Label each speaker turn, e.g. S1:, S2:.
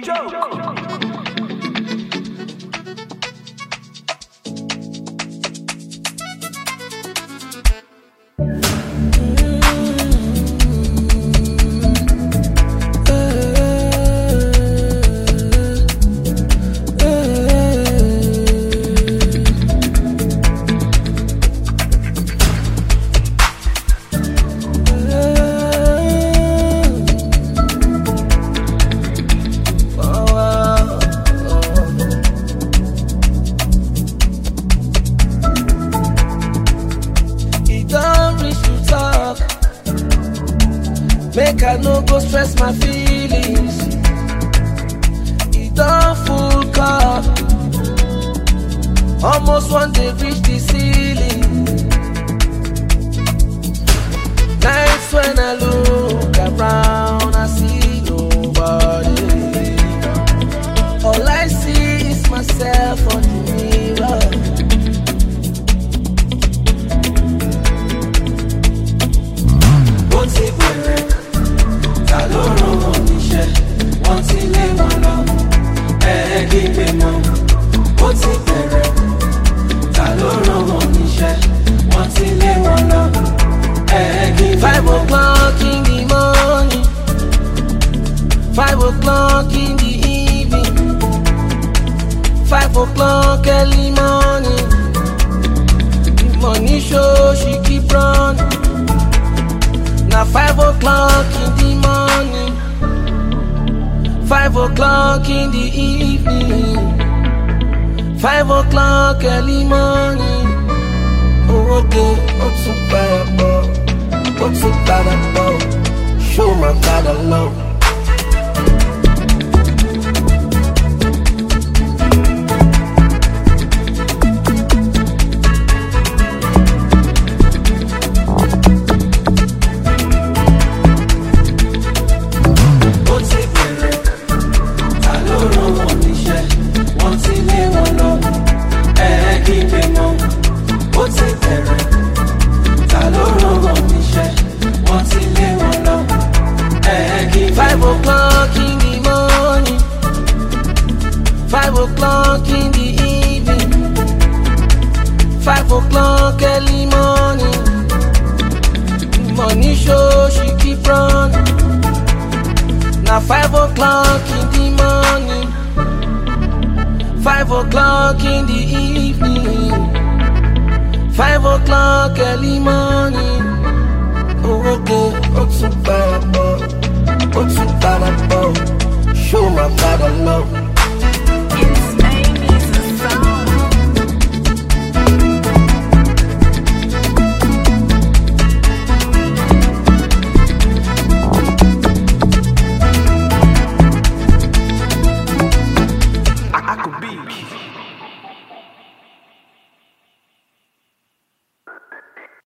S1: Make I no go stress my feelings. It don't full car. Almost one day reach the ceiling. Nights when I look around, I see nobody. All I see is myself on the mirror.
S2: Wọ́n ti lé wọn lọ, ẹ̀ẹ́dìgbé mọ́. Ó ti bẹ̀rẹ̀, ta ló rán wọn níṣẹ́? Wọ́n ti lé wọn lọ, ẹ̀ẹ́dìgbé mọ́.
S1: 5 o'clock in the morning, 5 o'clock in the evening, 5 o'clock early morning. The money show she keep running. Now 5 o'clock in the morning, 5 o'clock in the evening, 5 o'clock early morning. Oh, okay, what's so bad about? What's so bad about? Show my God alone. In the evening, 5 o'clock early morning. Money show she keep running. Now 5 o'clock in the morning, 5 o'clock in the evening, 5 o'clock early morning. Oh, okay, what's so bad about? What's so bad about? Show my God alone.